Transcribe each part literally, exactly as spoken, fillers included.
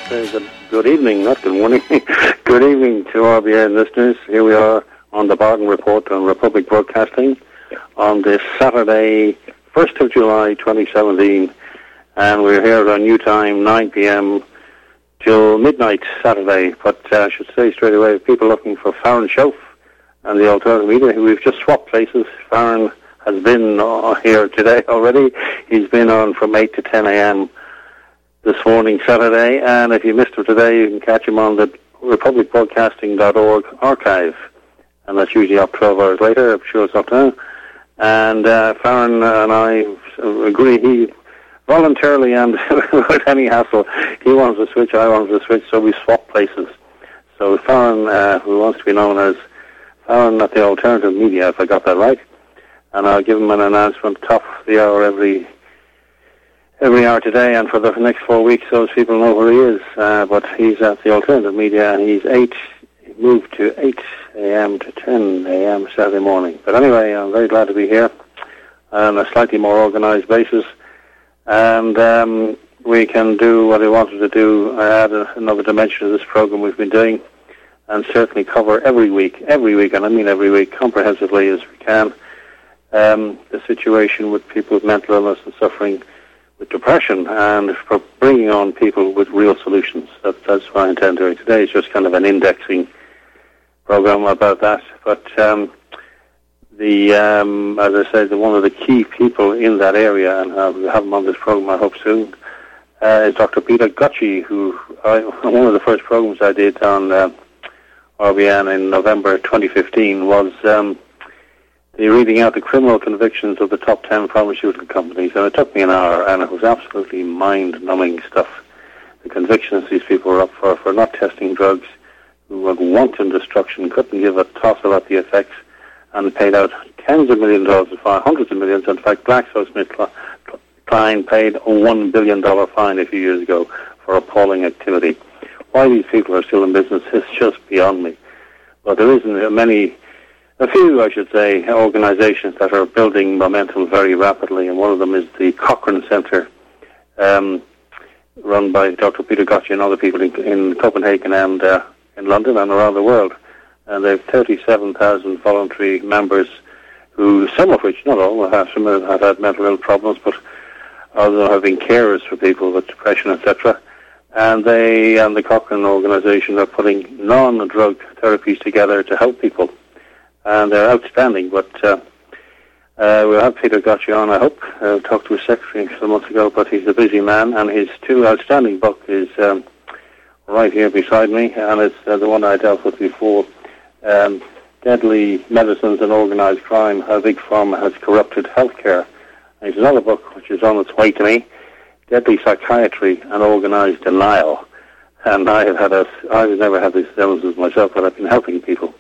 say good, good evening, not good morning. Good evening to R B N listeners. Here we are on the Bargain Report on Republic Broadcasting on this Saturday, first of July twenty seventeen, and we're here at our new time, nine p.m. till midnight Saturday. But uh, I should say straight away, people looking for Farron Shoaf and the Alternative Media, who we've just swapped places. Farron has been uh, here today already. He's been on from eight to ten a.m. this morning, Saturday, and if you missed him today, you can catch him on the republic broadcasting dot org archive, and that's usually up twelve hours later. I'm sure it's up now. And uh, Farron and I agree, he voluntarily and without any hassle, he wants to switch, I want to switch, so we swap places. So Farron, uh, who wants to be known as Farron at the Alternative Media, if I got that right, and I'll give him an announcement top of the hour every every hour today, and for the next four weeks, those people know where he is. Uh, but he's at the Alternative Media, and he's eight, he moved to eight a.m. to ten a.m. Saturday morning. But anyway, I'm very glad to be here on a slightly more organised basis, and um, we can do what I wanted to do. I add a, another dimension to this program we've been doing, and certainly cover every week, every week, and I mean every week, comprehensively as we can, um, the situation with people with mental illness and suffering with depression, and for bringing on people with real solutions. That, that's what I intend doing today. It's just kind of an indexing program about that. But um, the um, as I said, one of the key people in that area, and uh, we'll have him on this program, I hope soon, uh, is Doctor Peter Gotchi, who I, one of the first programs I did on uh, R B N in November twenty fifteen was um, the reading out the criminal convictions of the top ten pharmaceutical companies, and it took me an hour, and it was absolutely mind-numbing stuff. The convictions these people were up for, for not testing drugs, who had wanton destruction, couldn't give a toss about the effects, and paid out tens of millions of dollars, fine, hundreds of millions. In fact, GlaxoSmithKline paid a one billion dollars fine a few years ago for appalling activity. Why these people are still in business is just beyond me. But there isn't many... A few, I should say, organizations that are building momentum very rapidly, and one of them is the Cochrane Center, um, run by Doctor Peter Gotchi and other people in, in Copenhagen and uh, in London and around the world. And they have thirty-seven thousand voluntary members, who, some of which, not all, have, some have had mental health problems, but others have been carers for people with depression, et cetera. And they and the Cochrane organization are putting non-drug therapies together to help people. And they're outstanding, but uh, uh, we'll have Peter Gotchi on, I hope. I talked to his secretary some months ago, but he's a busy man, and his two outstanding book is um, right here beside me, and it's uh, the one I dealt with before, um, Deadly Medicines and Organized Crime, How Big Pharma Has Corrupted Healthcare. And there's another book which is on its way to me, Deadly Psychiatry and Organized Denial. And I have had a, I've never had these illnesses myself, but I've been helping people.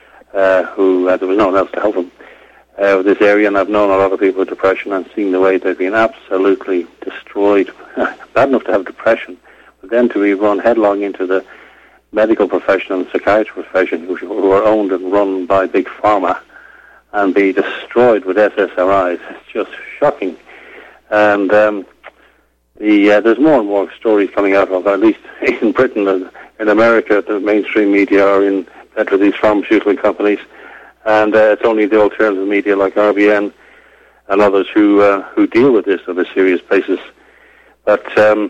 Uh, who uh, there was no one else to help them uh, with this area, and I've known a lot of people with depression and seen the way they've been absolutely destroyed. Bad enough to have depression, but then to be run headlong into the medical profession and psychiatry profession, who, who are owned and run by big pharma, and be destroyed with S S R Is. It's just shocking. And um, the uh, there's more and more stories coming out of, at least in Britain and in America, the mainstream media are in to these pharmaceutical companies, and uh, it's only the alternative media like R B N and others who uh, who deal with this on a serious basis. But um,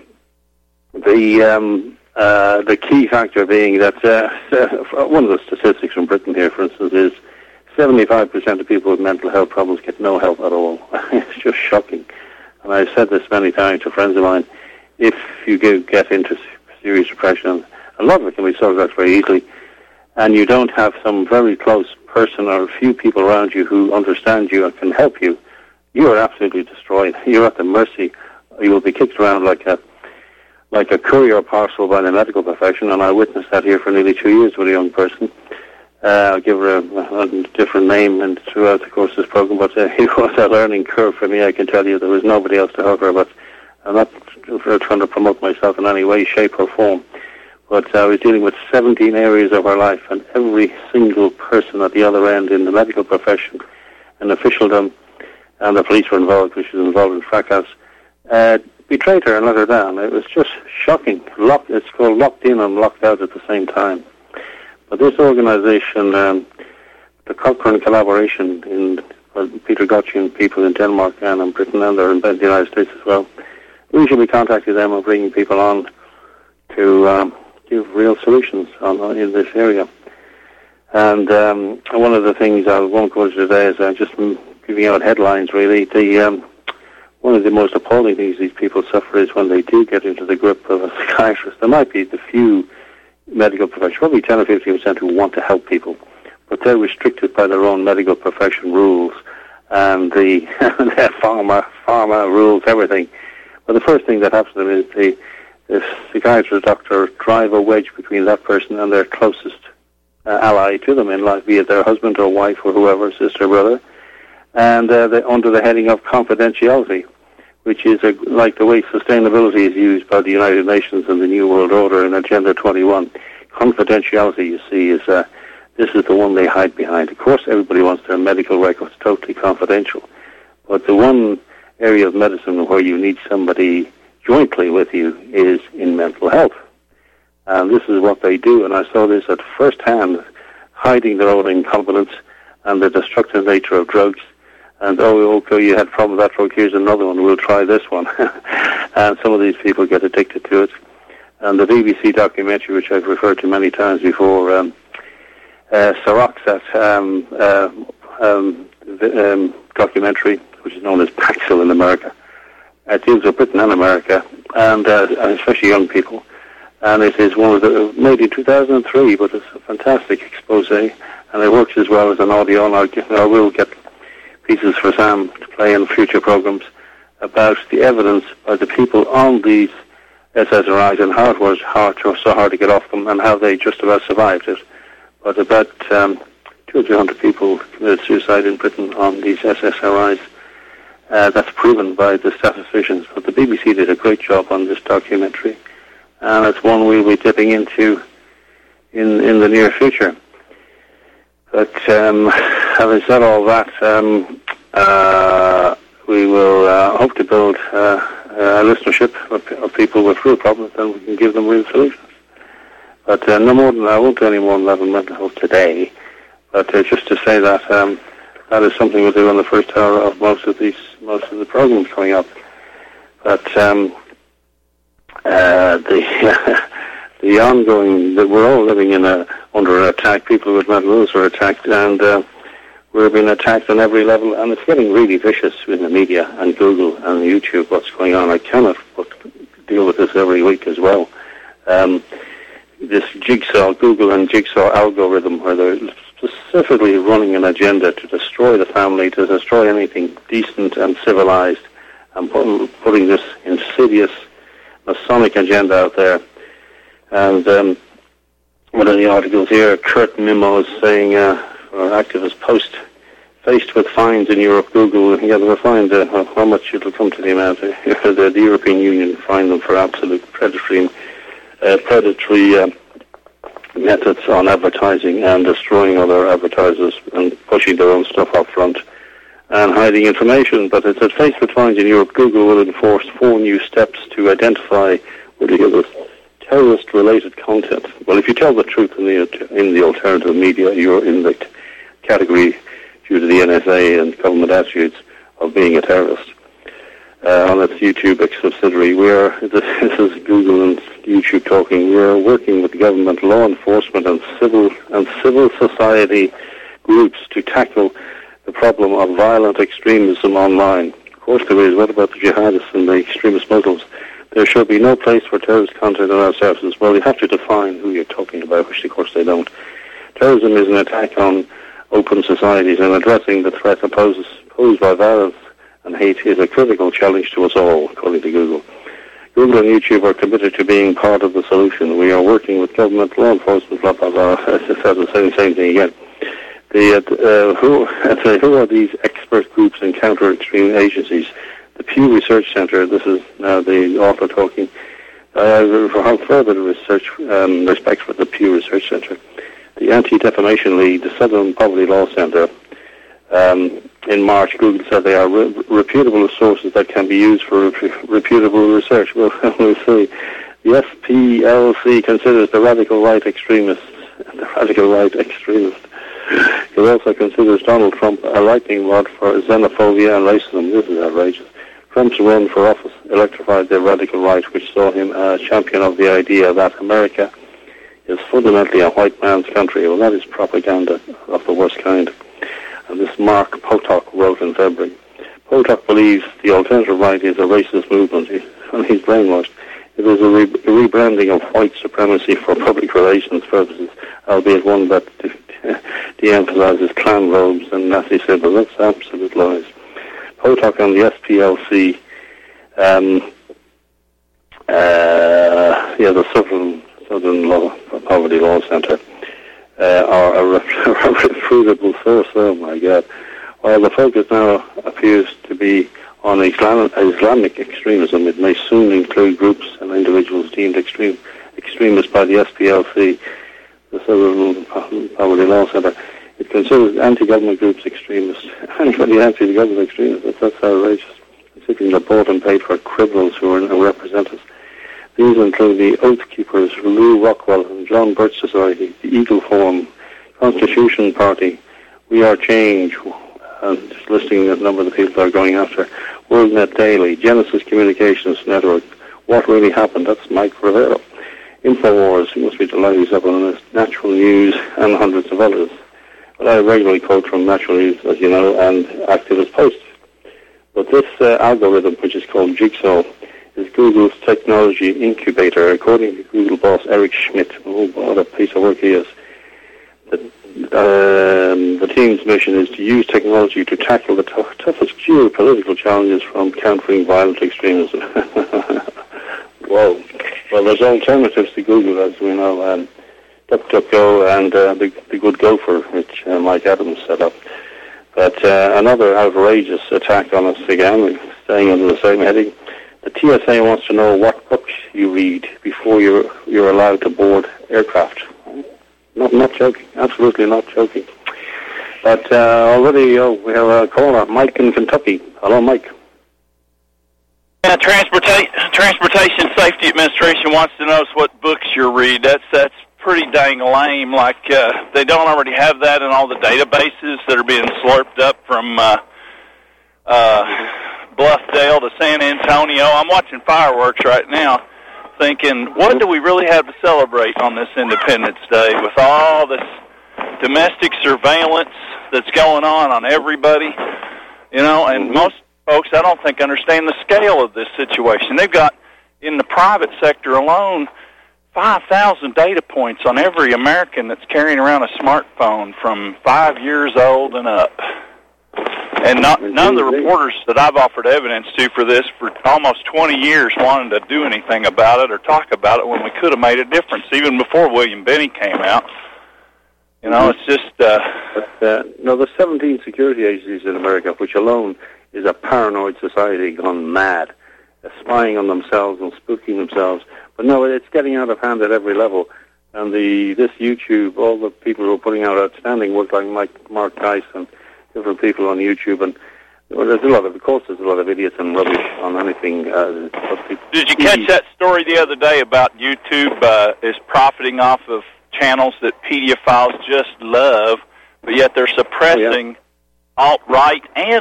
the um, uh, the key factor being that uh, one of the statistics from Britain here, for instance, is seventy-five percent of people with mental health problems get no help at all. It's just shocking. And I've said this many times to friends of mine. If you get into serious depression, a lot of it can be solved out very easily, and you don't have some very close person or a few people around you who understand you and can help you, you are absolutely destroyed. You're at the mercy. You will be kicked around like a like a courier parcel by the medical profession, and I witnessed that here for nearly two years with a young person. Uh, I'll give her a, a different name and throughout the course of this program, but uh, it was a learning curve for me, I can tell you. There was nobody else to help her, but I'm not trying to promote myself in any way, shape or form. But I was dealing with seventeen areas of her life, and every single person at the other end in the medical profession and officialdom, and the police were involved, which was involved in fracas, uh, betrayed her and let her down. It was just shocking. Locked, it's called Locked In and Locked Out at the same time. But this organization, um, the Cochrane collaboration in uh, Peter Gotchian people in Denmark and in Britain, and they're in the United States as well, we should be contacting them and bringing people on to um, give real solutions on, on in this area. And um, one of the things I won't go into today is uh, just giving out headlines, really. The um, one of the most appalling things these people suffer is when they do get into the grip of a psychiatrist. There might be the few medical professionals, probably ten or fifteen percent, who want to help people, but they're restricted by their own medical profession rules and the their pharma, pharma rules, everything. But the first thing that happens to them is the, the psychiatrist doctor drive a wedge between that person and their closest uh, ally to them in life, be it their husband or wife or whoever, sister or brother, and uh, they, under the heading of confidentiality, which is a, like the way sustainability is used by the United Nations and the New World Order in Agenda twenty-one. Confidentiality, you see, is uh, this is the one they hide behind. Of course, everybody wants their medical records totally confidential, but the one area of medicine where you need somebody jointly with you is in mental health. And this is what they do, and I saw this at first hand, hiding their own incompetence and the destructive nature of drugs. And, oh, okay, you had a problem with that drug, here's another one, we'll try this one. And some of these people get addicted to it. And the B B C documentary, which I've referred to many times before, um, uh, Seroxat um, uh, um, the, um, documentary, which is known as Paxil in America. It deals with Britain and America, and, uh, and especially young people. And it is one of the, made in two thousand three, but it's a fantastic expose, and it works as well as an audio, and I'll get, I will get pieces for Sam to play in future programs about the evidence by the people on these S S R Is and how it was hard to, so hard to get off them and how they just about survived it. But about um, two or three hundred people committed suicide in Britain on these S S R Is. Uh, that's proven by the statisticians. But the B B C did a great job on this documentary, and it's one we'll be dipping into in in the near future. But um, having said all that, um, uh, we will uh, hope to build uh, a listenership of, of people with real problems, and we can give them real solutions. But uh, no more than I won't do any more than that on mental health today. But uh, just to say that um, that is something we'll do in the first hour of most of these most of the programs coming up. But um, uh, the the ongoing that we're all living in a under an attack. People with mental illness are attacked, and uh, we're being attacked on every level, and it's getting really vicious in the media and Google and YouTube. What's going on? I cannot deal with this every week as well. Um, this jigsaw, Google and jigsaw algorithm, where they're specifically running an agenda to destroy the family, to destroy anything decent and civilized, and put, putting this insidious Masonic agenda out there. And um, one of the articles here, Kurt Mimo is saying, uh, or activist post, faced with fines in Europe, Google, yeah, they'll find uh, how much it'll come to the amount. the, the European Union fined them for absolute predatory, uh, predatory uh, methods on advertising and destroying other advertisers and pushing their own stuff up front and hiding information. But it said, faced with fines in Europe, Google will enforce four new steps to identify ridiculous terrorist-related content. Well, if you tell the truth in the in the alternative media, you're in the t- category due to the N S A and government attitudes of being a terrorist. Uh, on its YouTube subsidiary, we are, this, this is Google and YouTube talking, we are working with government, law enforcement and civil and civil society groups to tackle the problem of violent extremism online. Of course there is. What about the jihadists and the extremist Muslims? There should be no place for terrorist content on our services. Well, you have to define who you're talking about, which of course they don't. Terrorism is an attack on open societies, and addressing the threat poses, posed by violence and hate is a critical challenge to us all, according to Google. Google and YouTube are committed to being part of the solution. We are working with government, law enforcement, blah, blah, blah. It's the same, same thing again. The, uh, who, who are these expert groups and counter-extreme agencies? The Pew Research Center, this is now the author talking, uh, for further research, um, respect for the Pew Research Center, the Anti-Defamation League, the Southern Poverty Law Center, um, in March, Google said they are re- reputable sources that can be used for re- reputable research. We'll, we'll see. The S P L C considers the radical right extremist, the radical right extremist. It also considers Donald Trump a lightning rod for xenophobia and racism. This is outrageous. Trump's run for office electrified the radical right, which saw him a champion of the idea that America is fundamentally a white man's country. Well, that is propaganda of the worst kind. And this Mark Potok wrote in February. Potok believes the alternative right is a racist movement, and he's brainwashed. It is a, re- a rebranding of white supremacy for public relations purposes, albeit one that de- de-emphasizes clan robes and Nazi symbols. That's absolute lies. Potok and the S P L C, um, uh, yeah, the Southern, Southern Law, Poverty Law Centre, uh, are a, rep- a reputable source. Oh my God. While the focus now appears to be on Islam- Islamic extremism, it may soon include groups and individuals deemed extreme extremists by the S P L C, the Southern Poverty Law Centre. It considers anti-government groups extremists. Anybody anti-government extremists, that's, that's outrageous. Considering they're bought and paid for criminals who are who represent us. These include the Oath Keepers, Lou Rockwell, and John Birch Society, the Eagle Forum, Constitution Party, We Are Change, and just listing the number of the people that are going after, WorldNet Daily, Genesis Communications Network, What Really Happened, that's Mike Rivera, InfoWars, you must be delighted he's up on this, Natural News, and hundreds of others. But I regularly quote from Natural News, as you know, and Activist Post. But this uh, algorithm, which is called Jigsaw, is Google's technology incubator, according to Google boss Eric Schmidt. Oh, what a piece of work he is. The, um, the team's mission is to use technology to tackle the tough, toughest geopolitical challenges from countering violent extremism. Whoa. Well, there's alternatives to Google, as we know, um, DuckDuckGo and uh, the, the Good Gopher, which uh, Mike Adams set up. But uh, another outrageous attack on us again, staying under the same heading. The T S A wants to know what books you read before you're you're allowed to board aircraft. Not not joking, absolutely not joking. But uh, already uh, we have a caller, Mike in Kentucky. Hello, Mike. Yeah, Transportation Transportation Safety Administration wants to know what books you read. That's that's pretty dang lame. Like uh, they don't already have that in all the databases that are being slurped up from uh, uh, Bluffdale to San Antonio. I'm watching fireworks right now, thinking, what do we really have to celebrate on this Independence Day with all this domestic surveillance that's going on on everybody? You know, and most folks, I don't think, understand the scale of this situation. They've got, in the private sector alone, five thousand data points on every American that's carrying around a smartphone from five years old and up. And not, none of the reporters that I've offered evidence to for this for almost twenty years wanted to do anything about it or talk about it when we could have made a difference, even before William Benny came out. You know, it's just... Uh, but, uh, no, there's seventeen security agencies in America, which alone is a paranoid society gone mad, uh, spying on themselves and spooking themselves. But no, it's getting out of hand at every level. And the this YouTube, all the people who are putting out outstanding work, like Mike, Mark Dice and different people on YouTube, and well, there's a lot of, of course, there's a lot of idiots and rubbish on anything. Uh, Did you catch that story the other day about YouTube uh, is profiting off of channels that pedophiles just love, but yet they're suppressing oh, yeah. alt-right and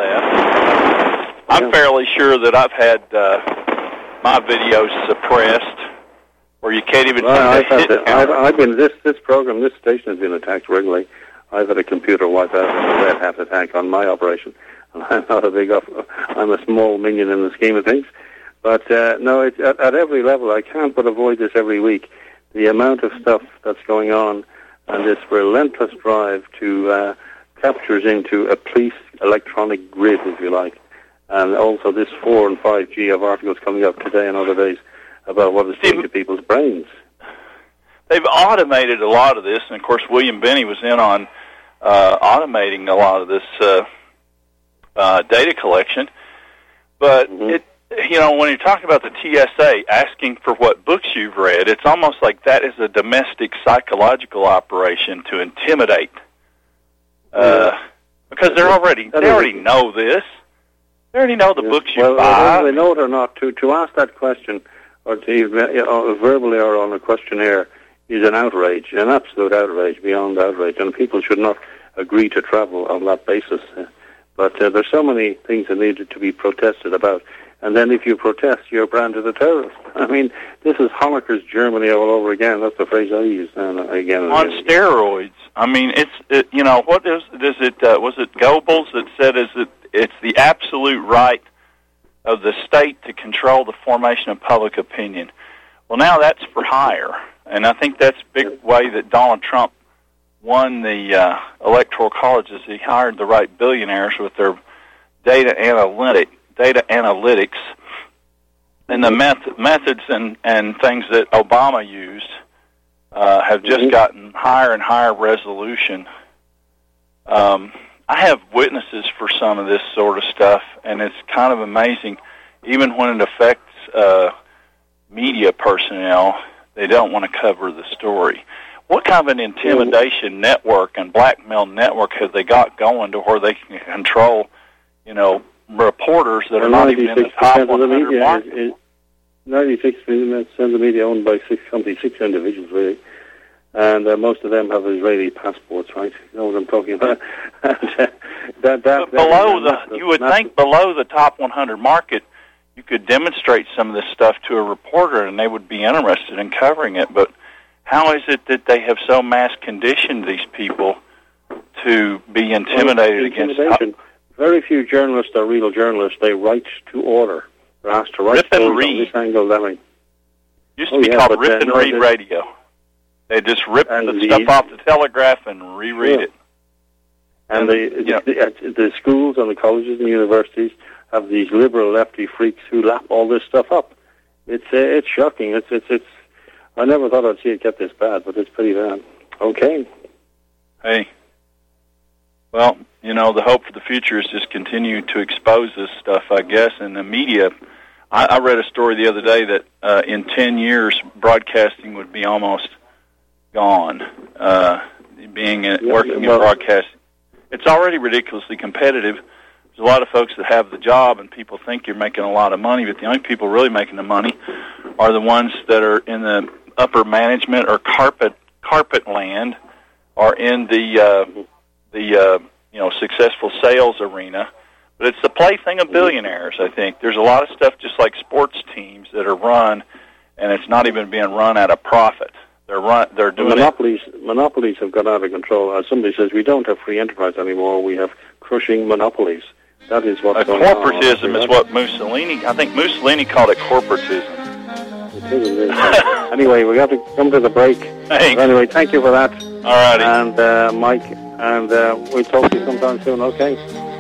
alt-left? I'm yeah. fairly sure that I've had uh, my videos suppressed, or you can't even... Well, I've, had the, I've, I've been, this, this program, this station has been attacked regularly. I've had a computer wipe out and a Red Hat attack on my operation. And I'm not a big, I'm a small minion in the scheme of things. But uh, no, it's, at, at every level, I can't but avoid this every week. The amount of stuff that's going on and this relentless drive to uh, captures into a police electronic grid, if you like. And also this four and five G of articles coming up today and other days about what it's doing to people's brains. They've automated a lot of this, and of course William Benny was in on uh, automating a lot of this uh, uh, data collection. But mm-hmm. it, you know, when you're talking about the T S A asking for what books you've read, it's almost like that is a domestic psychological operation to intimidate uh, Because they're already they already know this. They already know the yeah. books you well, buy. Whether they know it or not, to to ask that question, or to you know, verbally or on a questionnaire, is an outrage, an absolute outrage, beyond outrage, and people should not agree to travel on that basis. But uh, there's so many things that needed to be protested about. And then if you protest, you're branded a terrorist. I mean, this is Honecker's Germany all over again. That's the phrase I use and again. And on again. steroids. I mean, it's it, you know what is does it uh, was it Goebbels that said is it it's the absolute right of the state to control the formation of public opinion. Well, now that's for hire, and I think that's a big way that Donald Trump won the uh, electoral college is he hired the right billionaires with their data analytic data analytics and the meth- methods and, and things that Obama used uh, have just mm-hmm. gotten higher and higher resolution. Um, I have witnesses for some of this sort of stuff, and it's kind of amazing. Even when it affects uh, media personnel, they don't want to cover the story. What kind of an intimidation network and blackmail network have they got going to where they can control, you know, reporters that are not even in the top one hundred market? ninety-six percent of the media owned by six, six individuals, really. And uh, most of them have Israeli passports, right? You know what I'm talking about? and, uh, that, that, but below that, the, you would think the, below the top one hundred market, you could demonstrate some of this stuff to a reporter, and they would be interested in covering it. But how is it that they have so mass conditioned these people to be intimidated well, against? Very few journalists are real journalists. They write to order. They're asked to write rip and read. This angle, that way. Used to oh, be yeah, called but, rip uh, and no, read they, radio. They just rip the, the stuff off the telegraph and reread yeah. it. And, and the, yeah. the, the schools and the colleges and universities have these liberal lefty freaks who lap all this stuff up. It's uh, it's shocking. It's it's it's. I never thought I'd see it get this bad, but it's pretty bad. Okay. Hey. Well, you know, the hope for the future is just continue to expose this stuff, I guess, and the media. I, I read a story the other day that uh, in ten years, broadcasting would be almost gone, uh, being uh, working in broadcasting. It's already ridiculously competitive. There's a lot of folks that have the job, and people think you're making a lot of money, but the only people really making the money are the ones that are in the upper management or carpet carpet land, or in the uh, the uh, you know successful sales arena. But it's the plaything of billionaires. I think there's a lot of stuff just like sports teams that are run, and it's not even being run at a profit. They're run. They're doing monopolies. It. Monopolies have got out of control. As somebody says, we don't have free enterprise anymore. We have crushing monopolies. That is what's uh, going on. Corporatism is what Mussolini. I think Mussolini called it corporatism. Anyway, we have to come to the break. Thanks. Anyway, thank you for that. All righty. And uh, Mike, and uh, we'll talk to you sometime soon. Okay.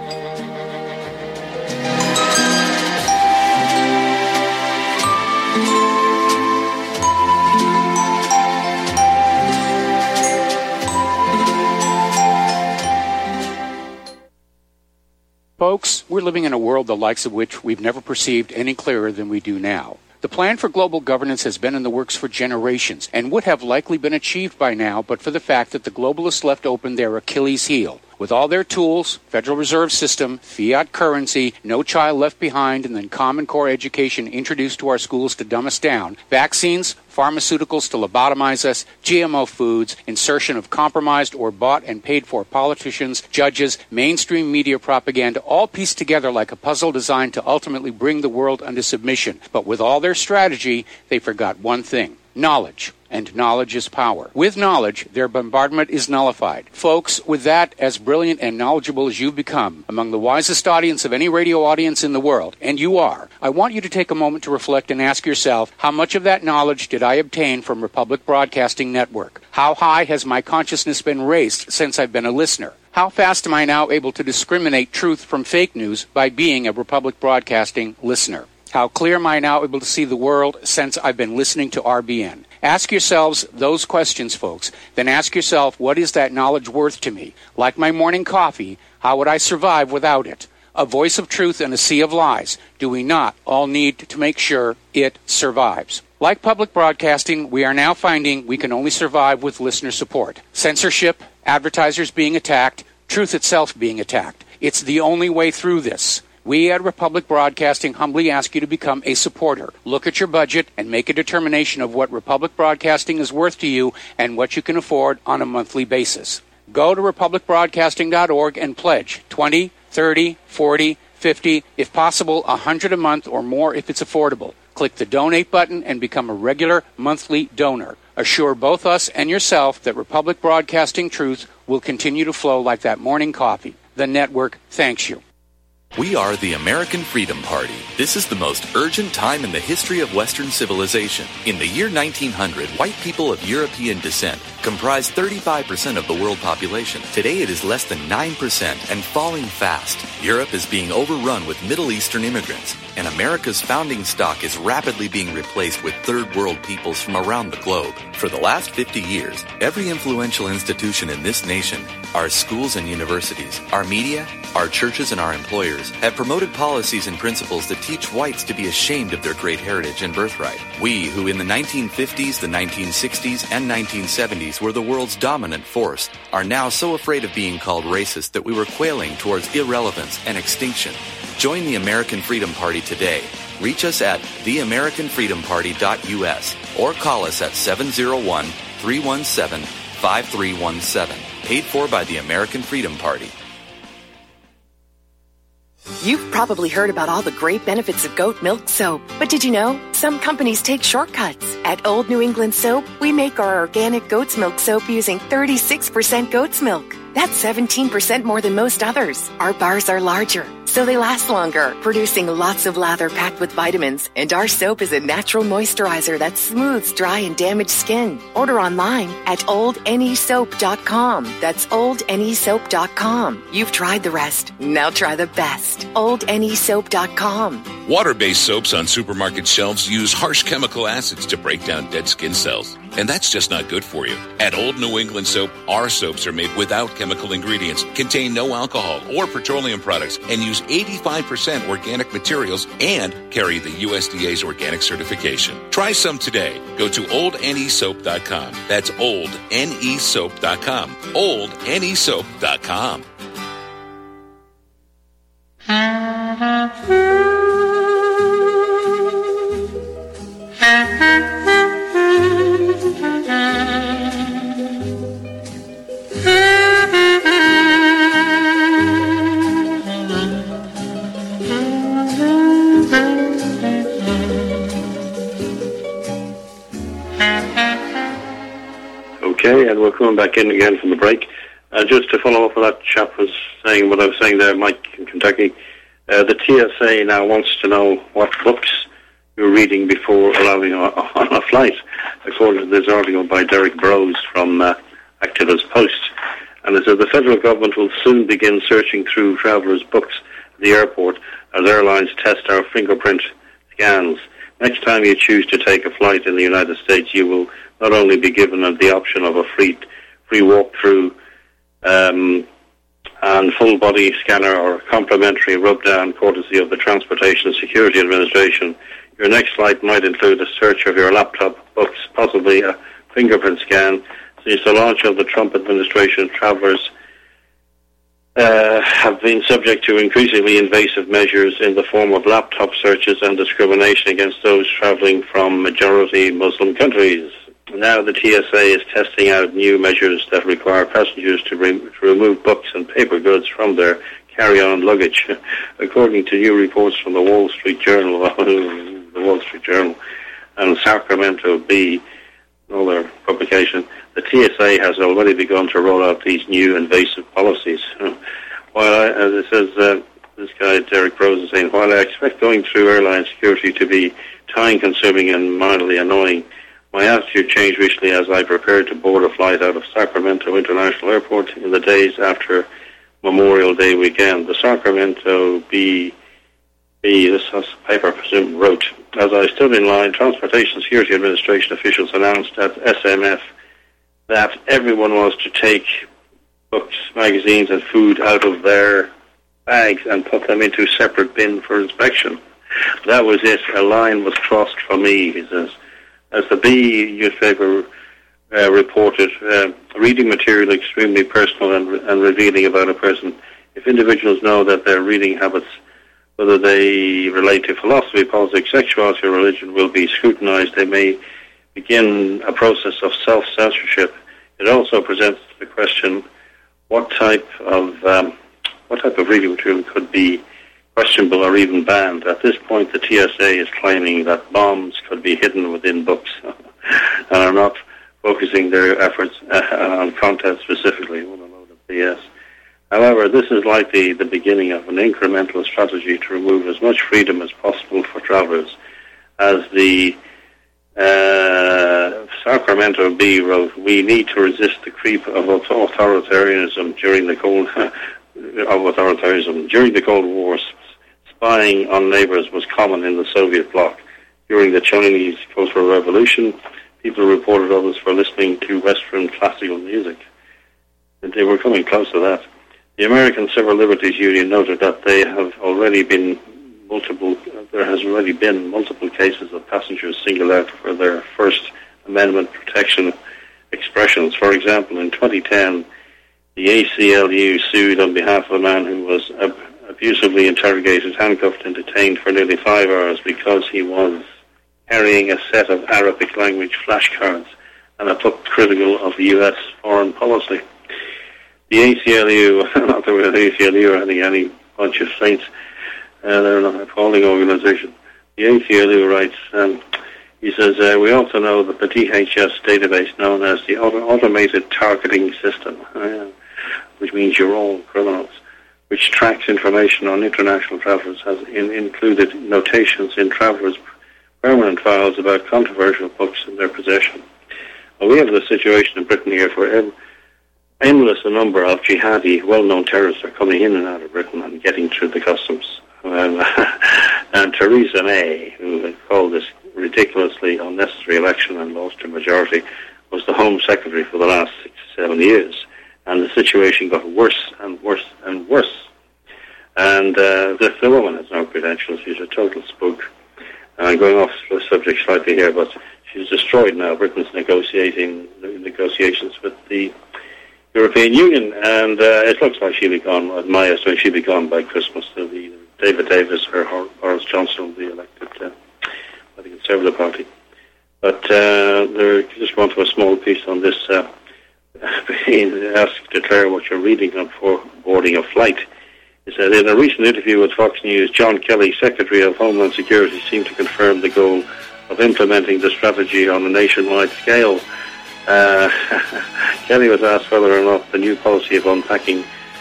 Folks, we're living in a world the likes of which we've never perceived any clearer than we do now. The plan for global governance has been in the works for generations and would have likely been achieved by now but for the fact that the globalists left open their Achilles heel. With all their tools, Federal Reserve System, fiat currency, no child left behind, and then Common Core education introduced to our schools to dumb us down, vaccines, pharmaceuticals to lobotomize us, G M O foods, insertion of compromised or bought and paid for politicians, judges, mainstream media propaganda, all pieced together like a puzzle designed to ultimately bring the world under submission. But with all their strategy, they forgot one thing: knowledge. And knowledge is power. With knowledge, their bombardment is nullified. Folks, with that, as brilliant and knowledgeable as you've become, among the wisest audience of any radio audience in the world, and you are, I want you to take a moment to reflect and ask yourself, how much of that knowledge did I obtain from Republic Broadcasting Network? How high has my consciousness been raised since I've been a listener? How fast am I now able to discriminate truth from fake news by being a Republic Broadcasting listener? How clear am I now able to see the world since I've been listening to R B N? Ask yourselves those questions, folks. Then ask yourself, what is that knowledge worth to me? Like my morning coffee, how would I survive without it? A voice of truth in a sea of lies. Do we not all need to make sure it survives? Like public broadcasting, we are now finding we can only survive with listener support. Censorship, advertisers being attacked, truth itself being attacked. It's the only way through this. We at Republic Broadcasting humbly ask you to become a supporter. Look at your budget and make a determination of what Republic Broadcasting is worth to you and what you can afford on a monthly basis. Go to republic broadcasting dot org and pledge twenty, thirty, forty, fifty, if possible one hundred a month or more if it's affordable. Click the donate button and become a regular monthly donor. Assure both us and yourself that Republic Broadcasting truth will continue to flow like that morning coffee. The network thanks you. We are the American Freedom Party. This is the most urgent time in the history of Western civilization. In the year nineteen hundred, white people of European descent comprised thirty-five percent of the world population. Today it is less than nine percent and falling fast. Europe is being overrun with Middle Eastern immigrants, and America's founding stock is rapidly being replaced with third world peoples from around the globe. For the last fifty years, every influential institution in this nation, our schools and universities, our media, our churches and our employers, have promoted policies and principles that teach whites to be ashamed of their great heritage and birthright. We, who in the nineteen fifties, the nineteen sixties, and nineteen seventies were the world's dominant force, are now so afraid of being called racist that we were quailing towards irrelevance and extinction. Join the American Freedom Party today. Reach us at the american freedom party dot u s or call us at seven oh one, three one seven, five three one seven. Paid for by the American Freedom Party. You've probably heard about all the great benefits of goat milk soap. But did you know? Some companies take shortcuts. At Old New England Soap, we make our organic goat's milk soap using thirty-six percent goat's milk. That's seventeen percent more than most others. Our bars are larger, so they last longer, producing lots of lather packed with vitamins. And our soap is a natural moisturizer that smooths dry and damaged skin. Order online at old n e soap dot com. That's old n e soap dot com. You've tried the rest. Now try the best. old n e soap dot com. Water-based soaps on supermarket shelves use harsh chemical acids to break down dead skin cells. And that's just not good for you. At Old New England Soap, our soaps are made without chemical ingredients, contain no alcohol or petroleum products, and use eighty-five percent organic materials and carry the U S D A's organic certification. Try some today. Go to old n e soap dot com. That's old n e soap dot com. old n e soap dot com. Okay, and we're coming back in again from the break. Uh, just to follow up what that chap was saying, what I was saying there, Mike in Kentucky, uh, the T S A now wants to know what books you're reading before allowing on, on a flight, according to this article by Derek Brose from uh, Activist Post. And it says the federal government will soon begin searching through travellers' books at the airport as airlines test our fingerprint scans. Next time you choose to take a flight in the United States, you will not only be given the option of a free free walk-through um, and full-body scanner or complimentary rub-down courtesy of the Transportation Security Administration, your next flight might include a search of your laptop, books, possibly a fingerprint scan. Since the launch of the Trump administration, travelers uh, have been subject to increasingly invasive measures in the form of laptop searches and discrimination against those traveling from majority Muslim countries. Now the T S A is testing out new measures that require passengers to, re- to remove books and paper goods from their carry-on luggage. According to new reports from the Wall Street Journal, the Wall Street Journal and Sacramento Bee, another publication, the T S A has already begun to roll out these new invasive policies. While I, as it says, uh, this guy Derek Brose is saying, while I expect going through airline security to be time-consuming and mildly annoying, my attitude changed recently as I prepared to board a flight out of Sacramento International Airport in the days after Memorial Day weekend. The Sacramento Bee, Bee this paper, I presume, wrote, as I stood in line, Transportation Security Administration officials announced at S M F that everyone was to take books, magazines, and food out of their bags and put them into separate bin for inspection. That was it. A line was crossed for me, he says. As the Bee newspaper uh, reported uh, reading material extremely personal and, and revealing about a person. If individuals know that their reading habits, whether they relate to philosophy, politics, sexuality, or religion, will be scrutinized, they may begin a process of self-censorship. It also presents the question, what type of um, what type of reading material could be questionable or even banned? At this point, the T S A is claiming that bombs could be hidden within books and are not focusing their efforts uh, on content specifically. What a load of B S. However, this is likely the beginning of an incremental strategy to remove as much freedom as possible for travelers. As the uh, Sacramento Bee wrote, we need to resist the creep of authoritarianism during the Cold of authoritarianism. During the Cold War, spying on neighbors was common in the Soviet bloc. During the Chinese Cultural Revolution, people reported others for listening to Western classical music. And they were coming close to that. The American Civil Liberties Union noted that they have already been multiple, there has already been multiple cases of passengers singled out for their First Amendment protection expressions. For example, in twenty ten, the A C L U sued on behalf of a man who was ab- abusively interrogated, handcuffed, and detained for nearly five hours because he was carrying a set of Arabic language flashcards and a book critical of U S foreign policy. The A C L U, not that we're the A C L U or any, any bunch of saints, uh, they're not an appalling organisation. The A C L U writes, um, he says, uh, we also know that the D H S database known as the auto- Automated Targeting System, uh, which means you're all criminals, which tracks information on international travellers, has in- included notations in travellers' permanent files about controversial books in their possession. Well, we have the situation in Britain here for every endless a number of jihadi, well-known terrorists are coming in and out of Britain and getting through the customs. And, and Theresa May, who had called this ridiculously unnecessary election and lost her majority, was the Home Secretary for the last six, seven years. And the situation got worse and worse and worse. And uh, the, the woman has no credentials. She's a total spook. I'm going off the subject slightly here, but she's destroyed now Britain's negotiating negotiations with the European Union, and uh, it looks like she'll be gone, at my estimate, she'll be gone by Christmas. There'll be David Davis or Boris Johnson will be elected uh, by the Conservative Party. But uh, there, just want to a small piece on this, uh, being asked to declare what you're reading on for boarding a flight. He said, in a recent interview with Fox News, John Kelly, Secretary of Homeland Security, seemed to confirm the goal of implementing the strategy on a nationwide scale. Uh, Kelly was asked whether or not the new policy of unpacking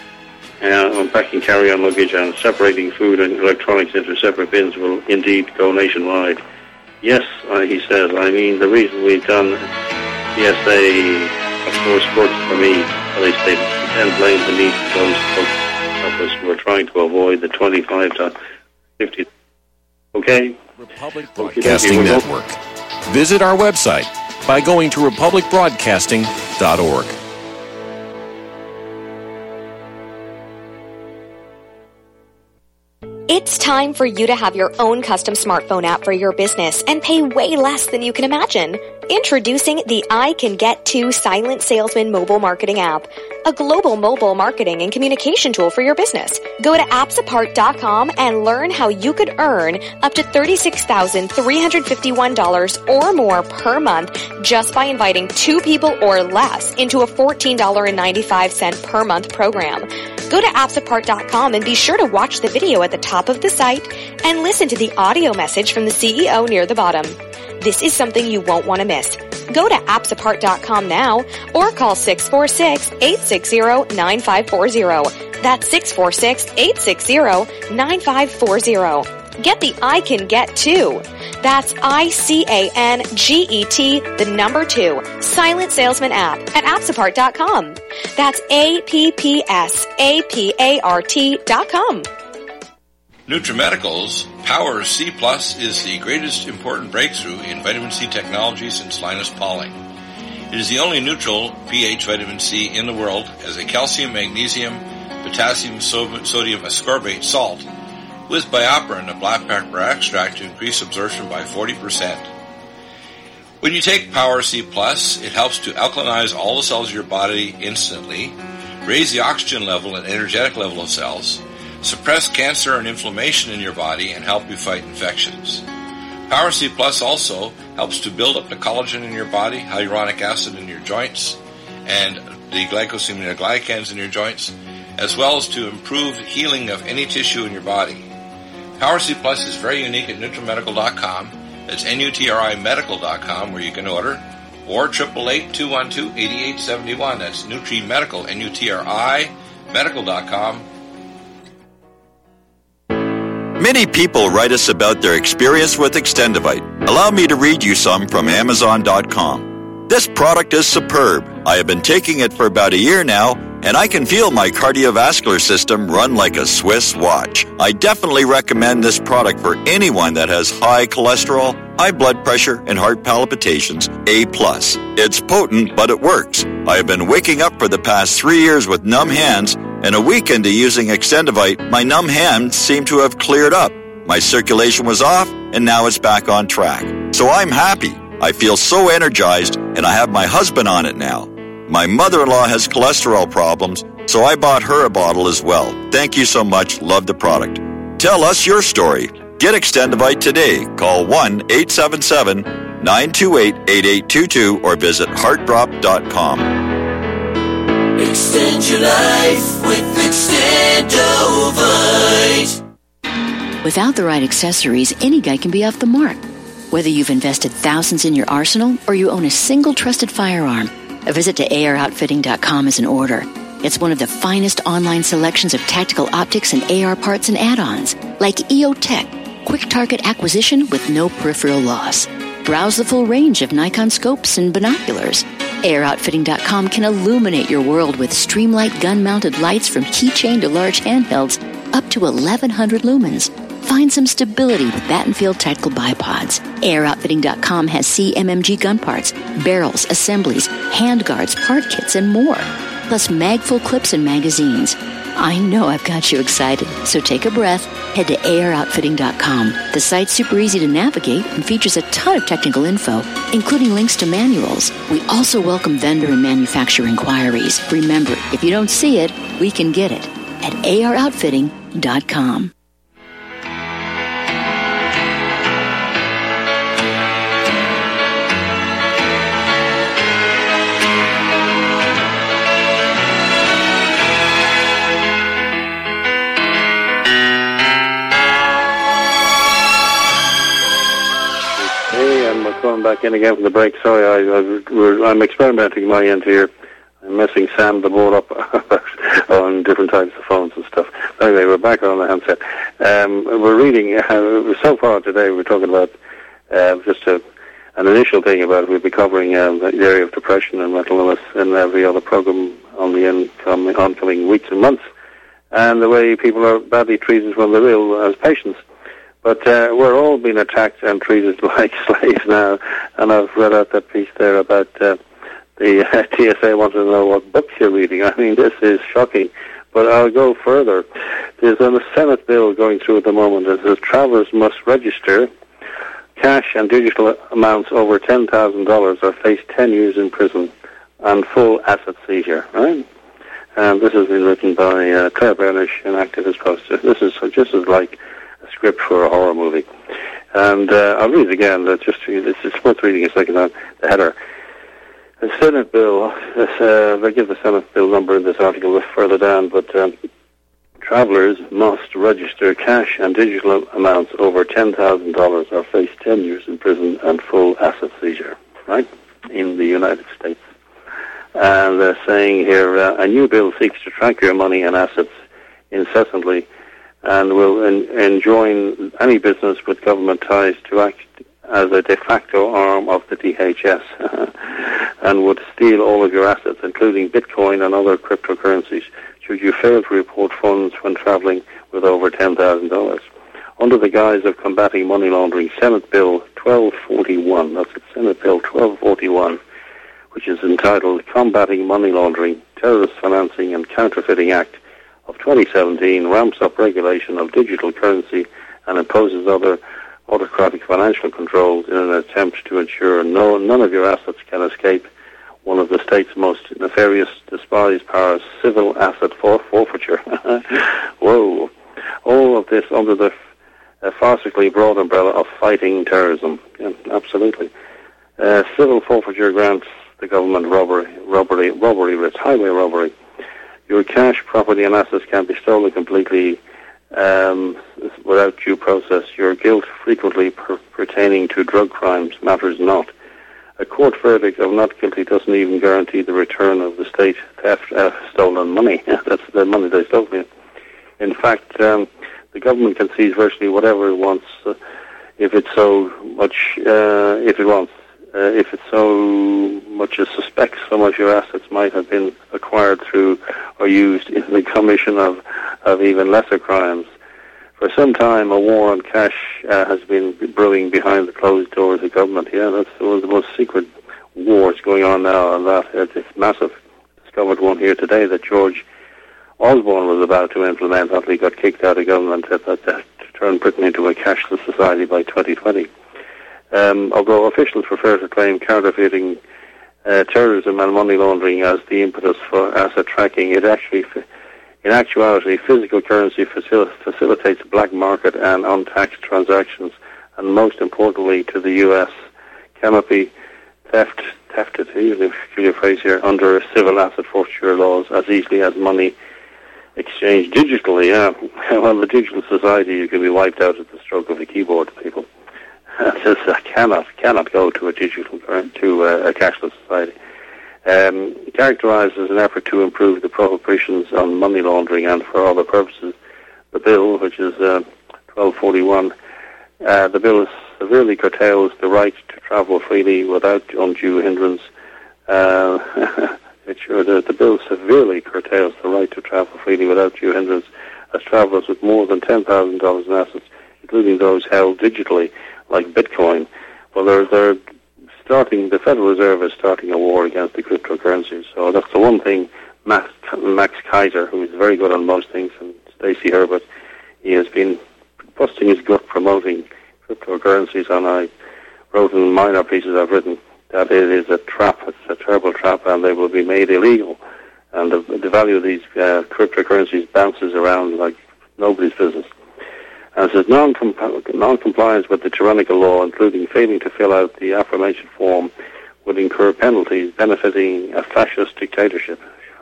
uh, unpacking carry-on luggage and separating food and electronics into separate bins will indeed go nationwide. Yes, uh, he says, I mean, the reason we've done P S A, of course, works for me, Kelly stated, and then blame the need for those folks who are trying to avoid the twenty-five to fifty. Okay? Republic Broadcasting okay, Network. Visit our website by going to republic broadcasting dot org. It's time for you to have your own custom smartphone app for your business and pay way less than you can imagine. Introducing the I Can Get To Silent Salesman mobile marketing app, a global mobile marketing and communication tool for your business. Go to apps apart dot com and learn how you could earn up to thirty-six thousand three hundred fifty-one dollars or more per month just by inviting two people or less into a fourteen dollars and ninety-five cents per month program. Go to apps apart dot com and be sure to watch the video at the top of the site and listen to the audio message from the C E O near the bottom. This is something you won't want to miss. Go to apps apart dot com now or call six four six, eight six zero, nine five four zero. That's six four six, eight six zero, nine five four zero. Get the I Can Get To. That's I C A N G E T, the number two, Silent Salesman app at apps apart dot com. That's A P P S A P A R T dot com. NutriMedical's Power C Plus is the greatest important breakthrough in vitamin C technology since Linus Pauling. It is the only neutral pH vitamin C in the world as a calcium, magnesium, potassium, sodium ascorbate salt with BioPerine, a black pepper extract to increase absorption by forty percent. When you take Power C Plus, it helps to alkalinize all the cells of your body instantly, raise the oxygen level and energetic level of cells, suppress cancer and inflammation in your body, and help you fight infections. Power C Plus also helps to build up the collagen in your body, hyaluronic acid in your joints, and the glycosaminoglycans in your joints, as well as to improve healing of any tissue in your body. Power C Plus is very unique at NutriMedical dot com. That's N U T R I medical dot com, where you can order, or eight eight eight, two one two, eight eight seven one. That's NutriMedical, N U T R I medical dot com. Many people write us about their experience with Extendivite. Allow me to read you some from Amazon dot com. This product is superb. I have been taking it for about a year now, and I can feel my cardiovascular system run like a Swiss watch. I definitely recommend this product for anyone that has high cholesterol, high blood pressure, and heart palpitations, A plus. It's potent, but it works. I have been waking up for the past three years with numb hands, and a week into using Extendivite, my numb hands seem to have cleared up. My circulation was off, and now it's back on track. So I'm happy. I feel so energized, and I have my husband on it now. My mother-in-law has cholesterol problems, so I bought her a bottle as well. Thank you so much. Love the product. Tell us your story. Get Extendivite today. Call one eight seven seven, nine two eight, eight eight two two or visit heart drop dot com. Extend your life with Extendovite. Without the right accessories, any guy can be off the mark. Whether you've invested thousands in your arsenal or you own a single trusted firearm, a visit to A R outfitting dot com is in order. It's one of the finest online selections of tactical optics and A R parts and add-ons, like E O Tech, quick target acquisition with no peripheral loss. Browse the full range of Nikon scopes and binoculars. A R outfitting dot com can illuminate your world with Streamlight gun-mounted lights from keychain to large handhelds up to eleven hundred lumens. Find some stability with Battenfield Tactical Bipods. A R outfitting dot com has C M M G gun parts, barrels, assemblies, handguards, part kits, and more. Plus mag-full clips and magazines. I know I've got you excited, so take a breath. Head to A R outfitting dot com. The site's super easy to navigate and features a ton of technical info, including links to manuals. We also welcome vendor and manufacturer inquiries. Remember, if you don't see it, we can get it at A R outfitting dot com. Going back in again from the break. Sorry, I, I, we're, I'm experimenting my end here. I'm messing Sam the board up on different types of phones and stuff. Anyway, we're back on the handset. Um, we're reading, uh, so far today we're talking about uh, just a, an initial thing about, we'll be covering um, the area of depression and mental illness in every other program on the incoming, oncoming weeks and months, and the way people are badly treated when they're ill as patients. But uh, we're all being attacked and treated like slaves now. And I've read out that piece there about uh, the uh, T S A wanting to know what books you're reading. I mean, this is shocking. But I'll go further. There's a Senate bill going through at the moment that says travelers must register cash and digital amounts over ten thousand dollars or face ten years in prison and full asset seizure, right? And this has been written by uh, Claire Bernish, an activist poster. This is just as like script for a horror movie. And uh, I'll read it again. That just it's, it's worth reading a second on the header. The Senate bill, this, uh, they give the Senate bill number in this article further down, but um, travelers must register cash and digital amounts over ten thousand dollars or face ten years in prison and full asset seizure, right, in the United States. And they're saying here, uh, a new bill seeks to track your money and assets incessantly and will en- enjoin any business with government ties to act as a de facto arm of the D H S and would steal all of your assets, including Bitcoin and other cryptocurrencies, should you fail to report funds when traveling with over ten thousand dollars. Under the guise of combating money laundering, Senate Bill twelve forty-one, that's it, Senate Bill twelve forty-one, which is entitled Combating Money Laundering, Terrorist Financing and Counterfeiting Act of twenty seventeen, ramps up regulation of digital currency and imposes other autocratic financial controls in an attempt to ensure no, none of your assets can escape one of the state's most nefarious, despised powers, civil asset for forfeiture. Whoa. All of this under the uh, farcically broad umbrella of fighting terrorism. Yeah, absolutely. Uh, civil forfeiture grants the government robbery, robbery, robbery writs, highway robbery. Your cash, property and assets can be stolen completely um, without due process. Your guilt, frequently per- pertaining to drug crimes, matters not. A court verdict of not guilty doesn't even guarantee the return of the state theft uh, stolen money. That's the money they stole from you. In fact, um, the government can seize virtually whatever it wants, uh, if it so much, uh, if it wants, uh, if it so much as suspects some of your assets might have been acquired through or used in the commission of, of even lesser crimes. For some time, a war on cash uh, has been brewing behind the closed doors of government. Yeah, that's one of the most secret wars going on now, and that it's massive. Discovered one here today that George Osborne was about to implement after he got kicked out of government that, that, that to turn Britain into a cashless society by twenty twenty. Um, although officials prefer to claim counterfeiting, uh, terrorism and money laundering as the impetus for asset tracking, it actually... In actuality, physical currency facil- facilitates black market and untaxed transactions, and most importantly to the U S, cannot be theft, thefted, using a peculiar phrase here, under civil asset forfeiture laws as easily as money exchanged digitally. Yeah. Well, the digital society, you can be wiped out at the stroke of a keyboard, people. This uh, cannot, cannot go to a digital, to uh, a cashless society. Um, characterized as an effort to improve the prohibitions on money laundering and for other purposes. The bill, which is uh, twelve forty-one, uh, the bill severely curtails the right to travel freely without undue hindrance. Uh, it sure, the, the bill severely curtails the right to travel freely without due hindrance as travellers with more than ten thousand dollars in assets, including those held digitally, like Bitcoin, well, they're, they're starting, the Federal Reserve is starting a war against the cryptocurrencies. So that's the one thing Max, Max Kaiser, who is very good on most things, and Stacey Herbert, he has been busting his gut promoting cryptocurrencies, and I wrote in minor pieces I've written that it is a trap, it's a terrible trap, and they will be made illegal. And the, the value of these uh, cryptocurrencies bounces around like nobody's business. And it says non-comp- non-compliance with the tyrannical law, including failing to fill out the affirmation form, would incur penalties benefiting a fascist dictatorship.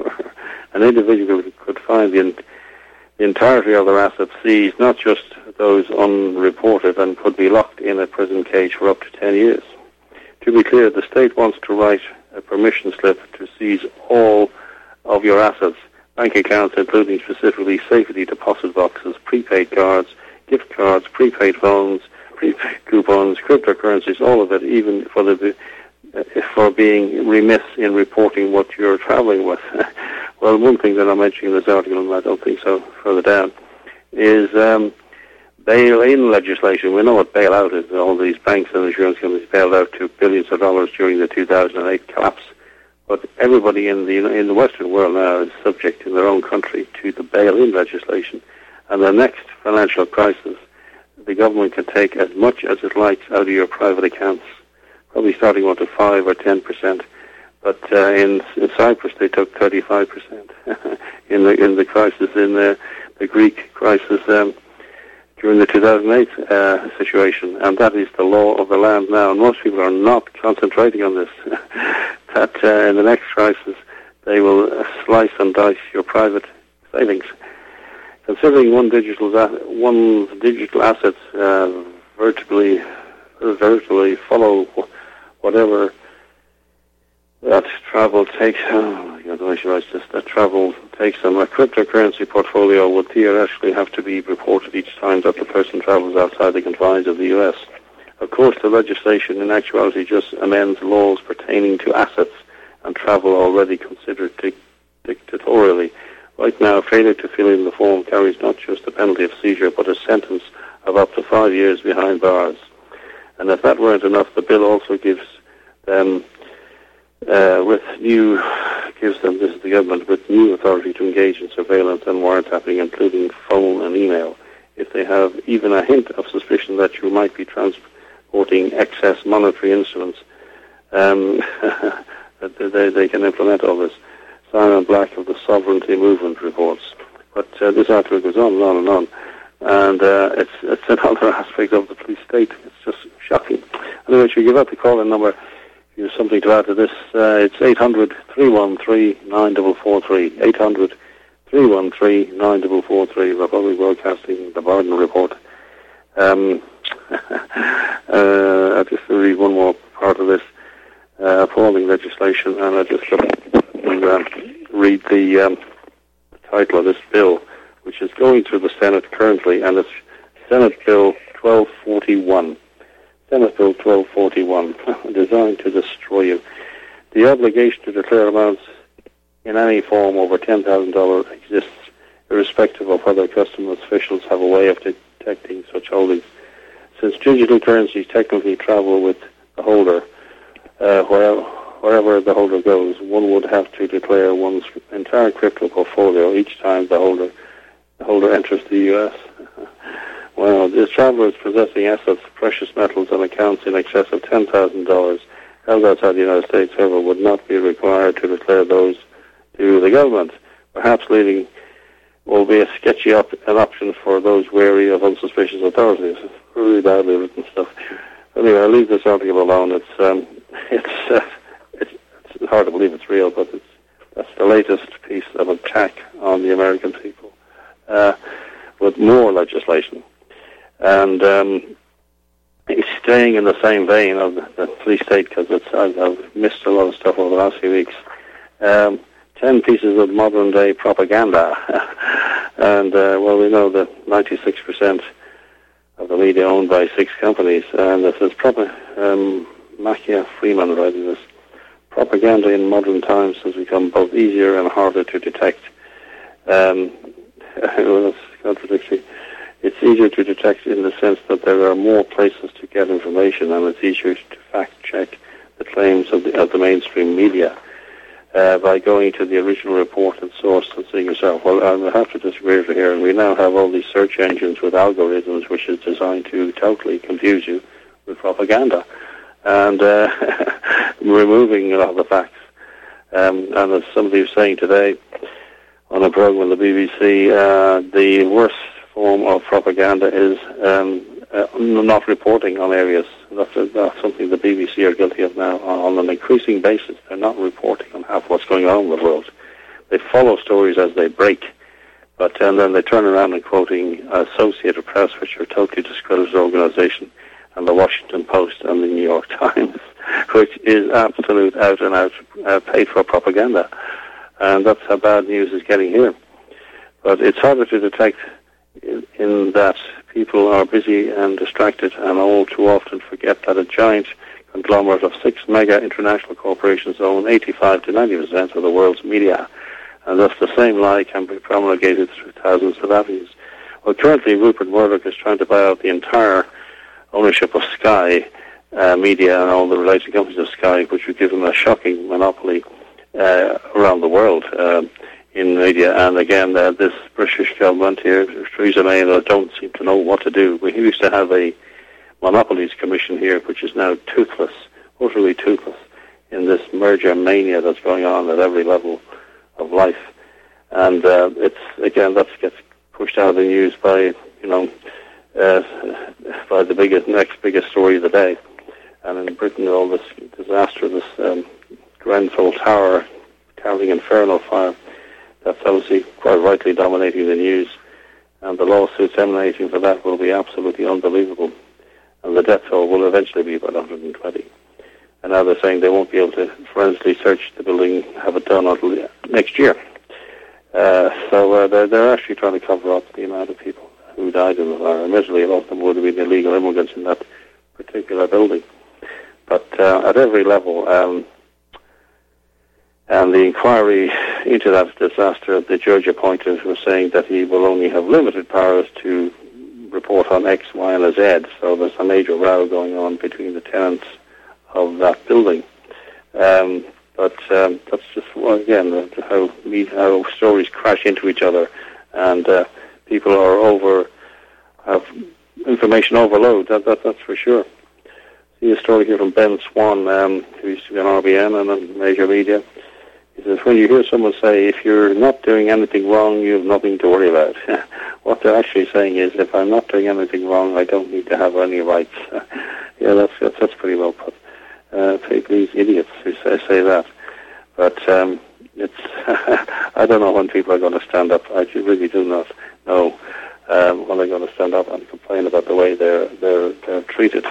An individual could find the, the entirety of their assets seized, not just those unreported, and could be locked in a prison cage for up to ten years. To be clear, the state wants to write a permission slip to seize all of your assets, bank accounts, including specifically safety deposit boxes, prepaid cards, gift cards, prepaid phones, prepaid coupons, cryptocurrencies, all of it, even for the uh, for being remiss in reporting what you're traveling with. Well, one thing that I'm mentioning in this article, and I don't think so further down, is um, bail-in legislation. We know what bail-out is. All these banks and insurance companies bailed out to billions of dollars during the two thousand eight collapse. But everybody in the in the Western world now is subject in their own country to the bail-in legislation. And the next financial crisis, the government can take as much as it likes out of your private accounts, probably starting on to five or ten percent. But uh, in, in Cyprus, they took thirty-five percent in the in the crisis in the, the Greek crisis um, during the two thousand eight uh, situation, and that is the law of the land now. And most people are not concentrating on this. that uh, in the next crisis, they will uh, slice and dice your private savings. Considering one digital one digital assets uh, virtually virtually follow whatever that travel takes. Oh my God, why should I just that travel takes them? A cryptocurrency portfolio would theoretically have to be reported each time that the person travels outside the confines of the U S. Of course, the legislation in actuality just amends laws pertaining to assets and travel already considered dic- dictatorially. Right now, failure to fill in the form carries not just a penalty of seizure, but a sentence of up to five years behind bars. And if that weren't enough, the bill also gives them, uh, with new, gives them, this is the government, with new authority to engage in surveillance and wiretapping, including phone and email. if they have even a hint of suspicion that you might be transporting excess monetary instruments, um, that they, they can implement all this. Simon Black of the Sovereignty Movement reports. But uh, this article goes on and on and on. And uh, it's it's another aspect of the police state. It's just shocking. Anyway, should we give out the call-in number? If you have something to add to this, uh, it's eight hundred, three one three, nine four four three. eight hundred, three one three, nine four four three. Republic Broadcasting, the Barden Report. Um, uh, I'll just read one more part of this. Uh, appalling legislation, and I'll just uh, read the, um, the title of this bill, which is going through the Senate currently, and it's Senate Bill twelve forty-one. Senate Bill twelve forty-one, designed to destroy you. The obligation to declare amounts in any form over ten thousand dollars exists, irrespective of whether customs officials have a way of detecting such holdings. Since digital currencies technically travel with the holder, uh, wherever, wherever the holder goes, one would have to declare one's entire crypto portfolio each time the holder the holder enters the U S Well, the travelers possessing assets, precious metals, and accounts in excess of ten thousand dollars held outside the United States, however, would not be required to declare those to the government, perhaps leading will be a sketchy op- an option for those wary of unsuspicious authorities. It's really badly written stuff. Anyway, I'll leave this article alone. It's um, it's, uh, it's it's hard to believe it's real, but it's that's the latest piece of attack on the American people, uh, with more legislation. And um, it's staying in the same vein of the, the police state, because it's I've, I've missed a lot of stuff over the last few weeks. Um, ten pieces of modern-day propaganda. and, uh, well, we know that ninety-six percent of the media owned by six companies. And this is proper, um, Machia Freeman writing this. Propaganda in modern times has become both easier and harder to detect. Um, well, that's contradictory. It's easier to detect in the sense that there are more places to get information, and it's easier to fact-check the claims of the, of the mainstream media uh, by going to the original report and source and seeing yourself. Well, I have to disagree with you here, and we now have all these search engines with algorithms which is designed to totally confuse you with propaganda and uh, removing a lot of the facts. Um, and as somebody was saying today on a program on the B B C, uh, the worst form of propaganda is um, uh, not reporting on areas. That's, that's something the B B C are guilty of now. On an increasing basis, they're not reporting on half what's going on in the world. They follow stories as they break, but and then they turn around and quoting Associated Press, which are totally discredited organization, and the Washington Post and the New York Times, which is absolute out and out uh, paid-for propaganda. And that's how bad news is getting here. But it's harder to detect in, in that people are busy and distracted and all too often forget that a giant conglomerate of six mega international corporations own eighty-five to ninety percent of the world's media. And thus the same lie can be promulgated through thousands of avenues. Well, currently Rupert Murdoch is trying to buy out the entire ownership of Sky uh, Media and all the related companies of Sky, which would give them a shocking monopoly uh, around the world uh, in media. And again, uh, this British government here, Theresa May, don't seem to know what to do. We used to have a Monopolies Commission here, which is now toothless, utterly toothless, in this merger mania that's going on at every level of life. And uh, it's, again, that gets pushed out of the news by, you know, uh, by the biggest, next biggest story of the day. And in Britain, all this disaster, this um, Grenfell Tower, Cowling Inferno fire, that's obviously quite rightly dominating the news. And the lawsuits emanating from that will be absolutely unbelievable. And the death toll will eventually be about one hundred twenty. And now they're saying they won't be able to forensically search the building, have it done until next year. Uh, so uh, they're, they're actually trying to cover up the amount of people who died in the fire. Admittedly, a lot of them would have been illegal immigrants in that particular building. But uh, at every level, um, and the inquiry into that disaster, the judge appointed was saying that he will only have limited powers to report on X, Y, and Z. So there's a major row going on between the tenants of that building. Um, but um, that's just, well, again, how, how stories crash into each other, and uh, people are over have information overload. That, that that's for sure. See a story here from Ben Swan, um, who used to be on R B N and on major media. He says, when you hear someone say, if you're not doing anything wrong, you have nothing to worry about. What they're actually saying is, if I'm not doing anything wrong, I don't need to have any rights. Yeah, that's, that's that's pretty well put. Uh, take these idiots who say, say that. But um, it's I don't know when people are going to stand up. I really do not know um, when they're going to stand up and complain about the way they're they're, they're treated.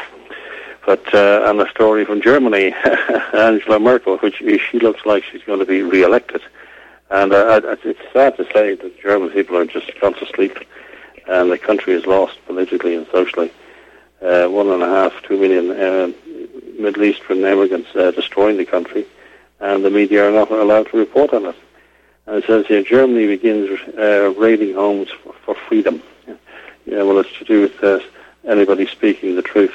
But uh, and a story from Germany, Angela Merkel, which she looks like she's going to be re-elected. And uh, it's sad to say that German people are just gone to sleep, and the country is lost politically and socially. Uh, one and a half, two million uh, Middle Eastern immigrants uh, destroying the country, and the media are not allowed to report on it. And it says here, Germany begins uh, raiding homes for, for freedom. Yeah, well, it's to do with uh, anybody speaking the truth.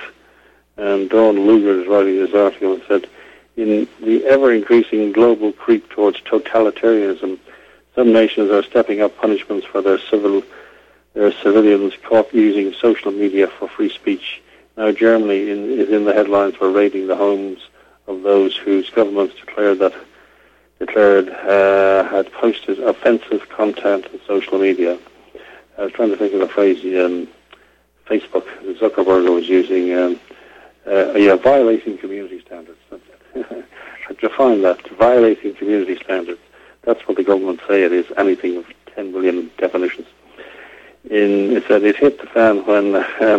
And Dawn Luger is writing this article and said, in the ever-increasing global creep towards totalitarianism, some nations are stepping up punishments for their civil, their civilians caught using social media for free speech. Now Germany in, is in the headlines for raiding the homes of those whose governments declared that declared uh, had posted offensive content on social media. I was trying to think of the phrase um, Facebook Zuckerberg was using. Um, Uh, yeah, violating community standards. That's it. I define that. Violating community standards. That's what the government say it is. Anything of ten million definitions. In, it said it hit the fan when um,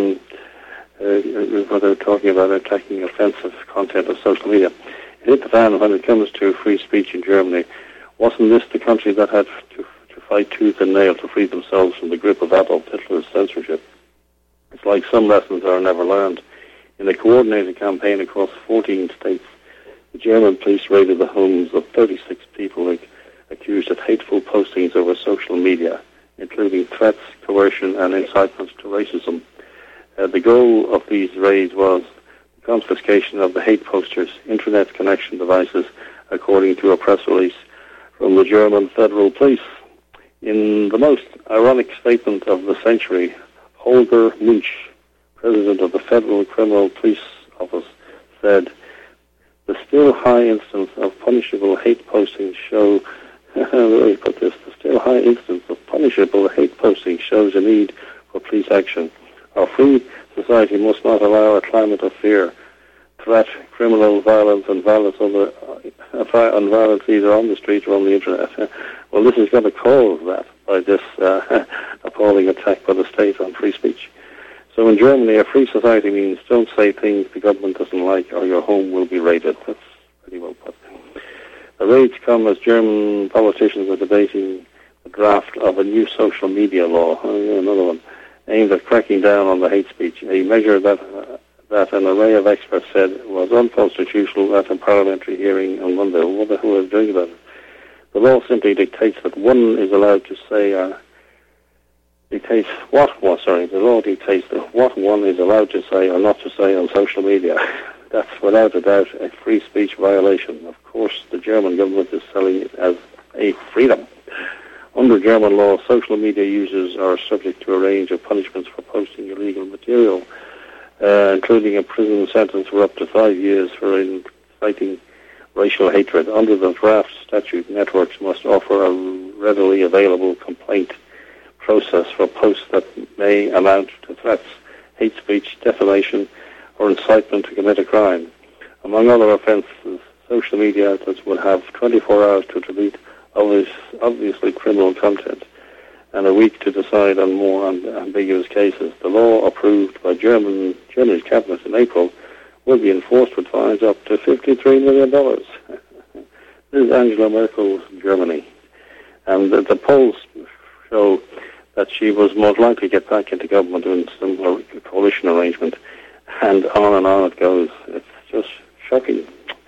uh, when they were talking about attacking offensive content of social media. It hit the fan when it comes to free speech in Germany. Wasn't this the country that had to, to fight tooth and nail to free themselves from the grip of Adolf Hitler's censorship? It's like some lessons are never learned. In a coordinated campaign across fourteen states, the German police raided the homes of thirty-six people like, accused of hateful postings over social media, including threats, coercion, and incitement to racism. Uh, the goal of these raids was the confiscation of the hate posters, internet connection devices, according to a press release from the German Federal Police. In the most ironic statement of the century, Holger Munch, President of the Federal Criminal Police Office, said, the still high instance of punishable hate postings show, let me put this, the still high instance of punishable hate postings shows a need for police action. Our free society must not allow a climate of fear, threat, criminal violence, and violence on the, uh, and violence either on the street or on the internet. Well, this is going to cause that by this uh, appalling attack by the state on free speech. So in Germany, a free society means don't say things the government doesn't like or your home will be raided. That's pretty well put. The raids come as German politicians are debating the draft of a new social media law, oh, another one, aimed at cracking down on the hate speech, a measure that uh, that an array of experts said was unconstitutional at a parliamentary hearing on Monday. What the hell is doing about it? The law simply dictates that one is allowed to say... Uh, dictates what was sorry the law dictates that what one is allowed to say or not to say on social media. That's without a doubt a free speech violation. Of course, the German government is selling it as a freedom. Under German law, social media users are subject to a range of punishments for posting illegal material, uh, including a prison sentence for up to five years for inciting racial hatred. Under the draft statute, networks must offer a readily available complaint process for posts that may amount to threats, hate speech, defamation, or incitement to commit a crime. Among other offences, social media outlets will have twenty-four hours to delete obvious, obviously criminal content and a week to decide on more ambiguous cases. The law approved by German Germany's cabinet in April will be enforced with fines up to fifty-three million dollars. This is Angela Merkel's Germany. And the, the polls show that she was most likely to get back into government in some coalition arrangement, and on and on it goes. It's just shocking.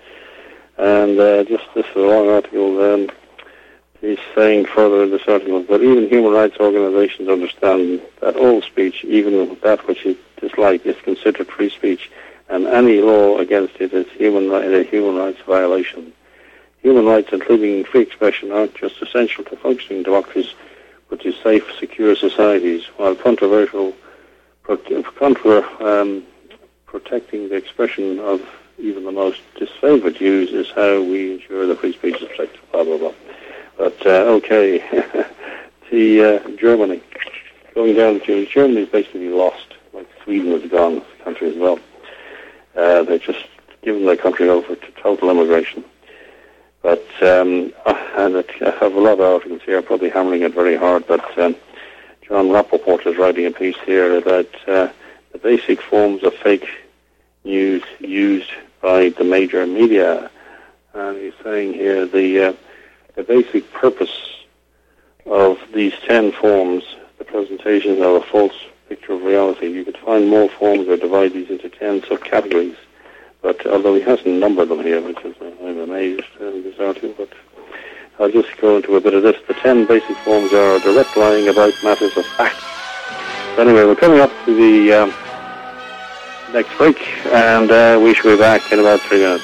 And uh, just this is a long article. Um, he's saying further in this article, but even human rights organizations understand that all speech, even that which is disliked, is considered free speech, and any law against it is human a human rights violation. Human rights, including free expression, aren't just essential to functioning democracies, but to safe, secure societies. While controversial contra um, protecting the expression of even the most disfavored views is how we ensure that free speech is protected, blah, blah, blah. But, uh, okay, the uh, Germany, going down to Germany is basically lost, like Sweden was gone, the country as well. Uh, they've just given their country over to total immigration. But, um, and it, I have a lot of articles here, probably hammering it very hard, but um, John Rappaport is writing a piece here about uh, the basic forms of fake news used by the major media. And he's saying here the, uh, the basic purpose of these ten forms, the presentation of a false picture of reality. You could find more forms or divide these into ten subcategories. But although he hasn't numbered them here, which is, uh, I'm amazed in this article, but I'll just go into a bit of this. The ten basic forms are direct lying about matters of fact. So anyway, we're coming up to the um, next break, and uh, we shall be back in about three minutes.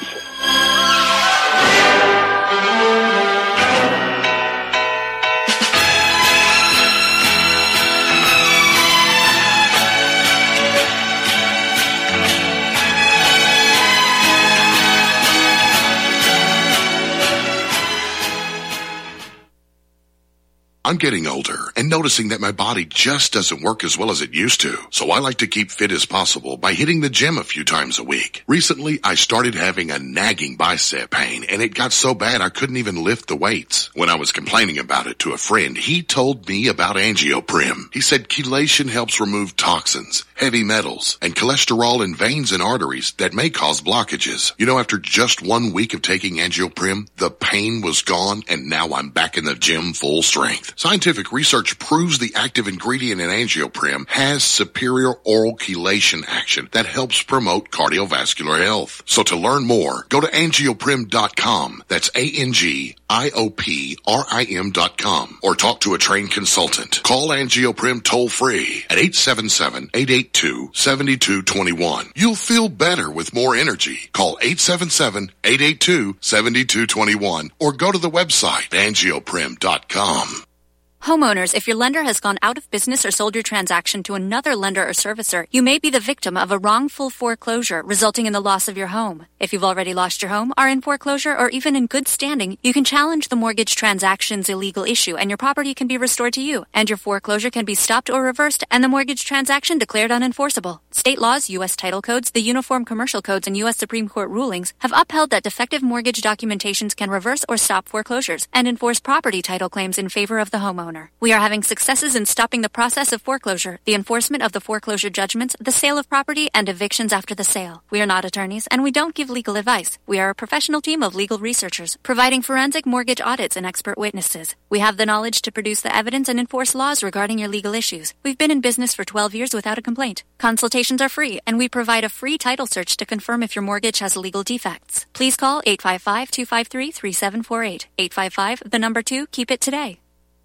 I'm getting older and noticing that my body just doesn't work as well as it used to. So I like to keep fit as possible by hitting the gym a few times a week. Recently, I started having a nagging bicep pain, and it got so bad I couldn't even lift the weights. When I was complaining about it to a friend, he told me about Angioprim. He said chelation helps remove toxins, heavy metals, and cholesterol in veins and arteries that may cause blockages. You know, after just one week of taking Angioprim, the pain was gone, and now I'm back in the gym full strength. Scientific research proves the active ingredient in Angioprim has superior oral chelation action that helps promote cardiovascular health. So to learn more, go to angioprim dot com. That's A N G I O P R I M dot com. Or talk to a trained consultant. Call Angioprim toll free at eight seven seven, eight eight two, seven two two one. You'll feel better with more energy. Call eight seven seven, eight eight two, seven two two one or go to the website angioprim dot com. Homeowners, if your lender has gone out of business or sold your transaction to another lender or servicer, you may be the victim of a wrongful foreclosure resulting in the loss of your home. If you've already lost your home, are in foreclosure, or even in good standing, you can challenge the mortgage transaction's illegal issue and your property can be restored to you, and your foreclosure can be stopped or reversed and the mortgage transaction declared unenforceable. State laws, U S title codes, the Uniform Commercial Codes, and U S Supreme Court rulings have upheld that defective mortgage documentations can reverse or stop foreclosures and enforce property title claims in favor of the homeowner. We are having successes in stopping the process of foreclosure, the enforcement of the foreclosure judgments, the sale of property, and evictions after the sale. We are not attorneys, and we don't give legal advice. We are a professional team of legal researchers, providing forensic mortgage audits and expert witnesses. We have the knowledge to produce the evidence and enforce laws regarding your legal issues. We've been in business for twelve years without a complaint. Consultations are free, and we provide a free title search to confirm if your mortgage has legal defects. Please call eight five five, two five three, three seven four eight. eight five five, the number two, keep it today.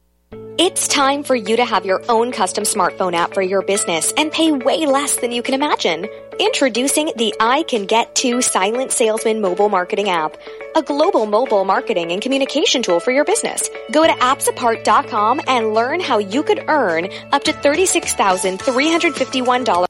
It's time for you to have your own custom smartphone app for your business and pay way less than you can imagine. Introducing the I Can Get To Silent Salesman mobile marketing app, a global mobile marketing and communication tool for your business. Go to apps apart dot com and learn how you could earn up to thirty-six thousand three hundred fifty-one dollars.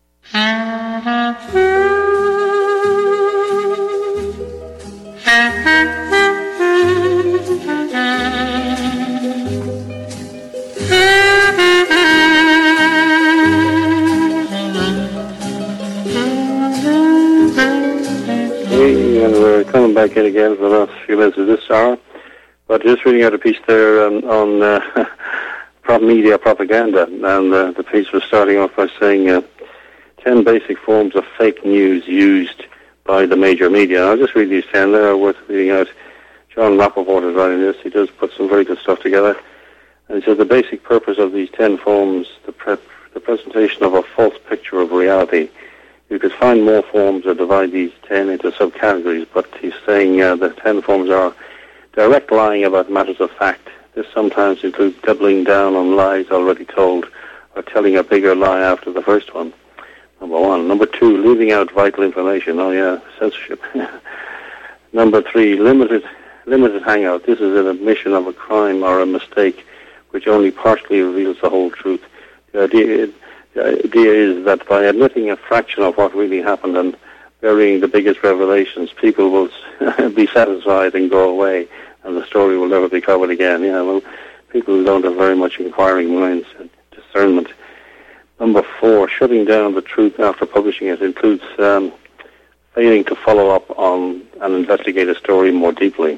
And we're coming back in again for the last few minutes of this hour. But just reading out a piece there um, on uh, prop media propaganda, and uh, the piece was starting off by saying uh, ten basic forms of fake news used by the major media. I'll just read these ten. They're worth reading out. John Rappaport is writing this. He does put some very good stuff together. And he says the basic purpose of these ten forms, the, pre- the presentation of a false picture of reality. You could find more forms or divide these ten into subcategories, but he's saying uh, the ten forms are direct lying about matters of fact. This sometimes includes doubling down on lies already told or telling a bigger lie after the first one. Number one. Number two, leaving out vital information. Oh, yeah, censorship. Number three, limited limited hangout. This is an admission of a crime or a mistake which only partially reveals the whole truth. The idea, The idea is that by admitting a fraction of what really happened and burying the biggest revelations, people will be satisfied and go away, and the story will never be covered again. Yeah, well, people don't have very much inquiring minds and discernment. Number four, shutting down the truth after publishing it includes um, failing to follow up on and investigate a story more deeply.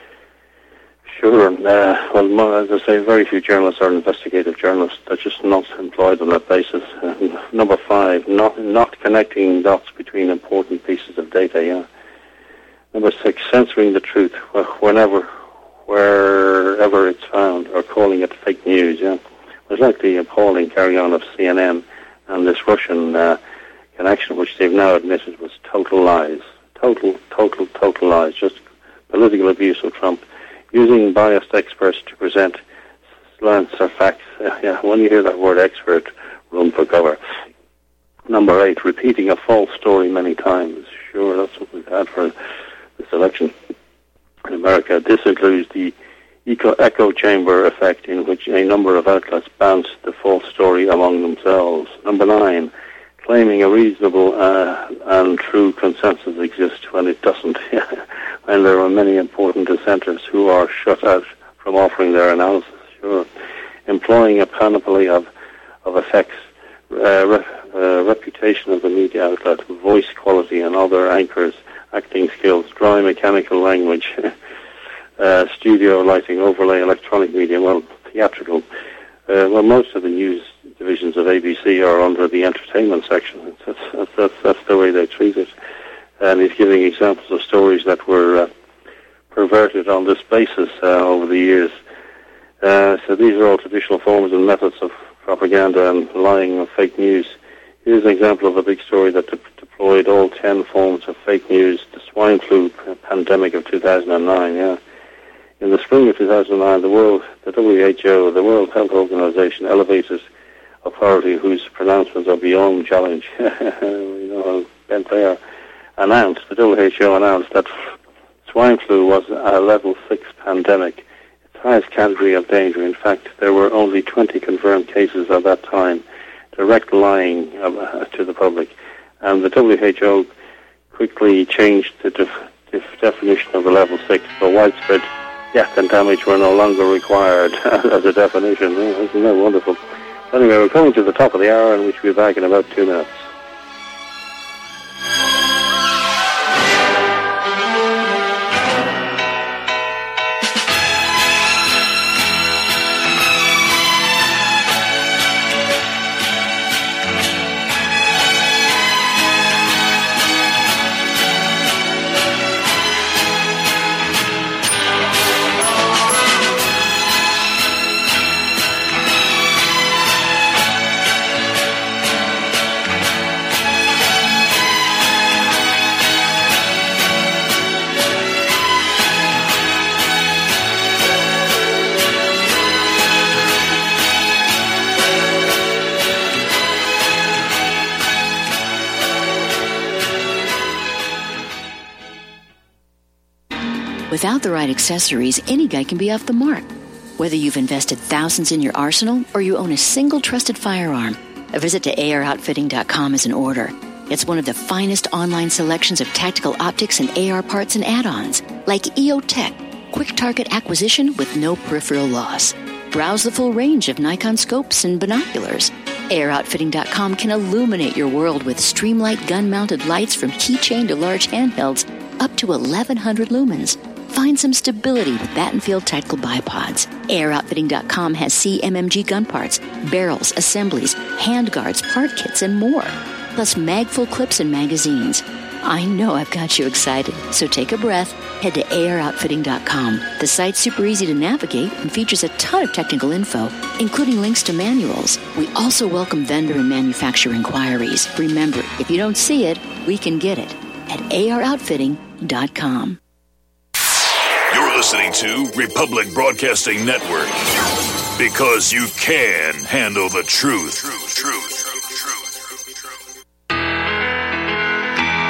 Sure. Uh, well, as I say, very few journalists are investigative journalists. They're just not employed on that basis. Uh, number five, not not connecting dots between important pieces of data. Yeah. Number six, censoring the truth whenever, wherever it's found, or calling it fake news. Yeah. It was like the appalling carry-on of C N N and this Russian uh, connection, which they've now admitted was total lies, total, total, total lies. Just political abuse of Trump. Using biased experts to present slants or facts. Uh, yeah, when you hear that word expert, run for cover. Number eight, repeating a false story many times. Sure, that's what we've had for this election in America. This includes the echo, echo chamber effect, in which a number of outlets bounce the false story among themselves. Number nine, claiming a reasonable uh, and true consensus exists when it doesn't. And there are many important dissenters who are shut out from offering their analysis. Sure. Employing a panoply of, of effects, uh, re, uh, reputation of the media outlet, voice quality and other anchors, acting skills, dry mechanical language, uh, studio lighting, overlay, electronic media, well, theatrical. Uh, well, most of the news divisions of A B C are under the entertainment section. That's, that's, that's, that's the way they treat it. And he's giving examples of stories that were uh, perverted on this basis uh, over the years. Uh, so these are all traditional forms and methods of propaganda and lying of fake news. Here's an example of a big story that de- deployed all ten forms of fake news. The swine flu pandemic of two thousand nine, yeah. In the spring of two thousand nine, the World, the W H O, the World Health Organization, elevated authority whose pronouncements are beyond challenge. You know how bent they are. Announced, the W H O announced that swine flu was a level six pandemic, its highest category of danger. In fact, there were only twenty confirmed cases at that time, direct lying uh, to the public. And the W H O quickly changed the def- def- definition of the level six, so widespread death and damage were no longer required as a definition. Oh, isn't that wonderful? Anyway, we're coming to the top of the hour, and we should be back in about two minutes. Without the right accessories, any guy can be off the mark. Whether you've invested thousands in your arsenal or you own a single trusted firearm, a visit to A R outfitting dot com is in order. It's one of the finest online selections of tactical optics and A R parts and add-ons, like E O Tech, quick target acquisition with no peripheral loss. Browse the full range of Nikon scopes and binoculars. A R outfitting dot com can illuminate your world with Streamlight gun-mounted lights from keychain to large handhelds up to eleven hundred lumens. Find some stability with Battenfield Tactical Bipods. A R outfitting dot com has C M M G gun parts, barrels, assemblies, handguards, part kits, and more. Plus magful clips and magazines. I know I've got you excited, so take a breath. Head to A R outfitting dot com. The site's super easy to navigate and features a ton of technical info, including links to manuals. We also welcome vendor and manufacturer inquiries. Remember, if you don't see it, we can get it at A R outfitting dot com. You're listening to Republic Broadcasting Network, because you can handle the truth.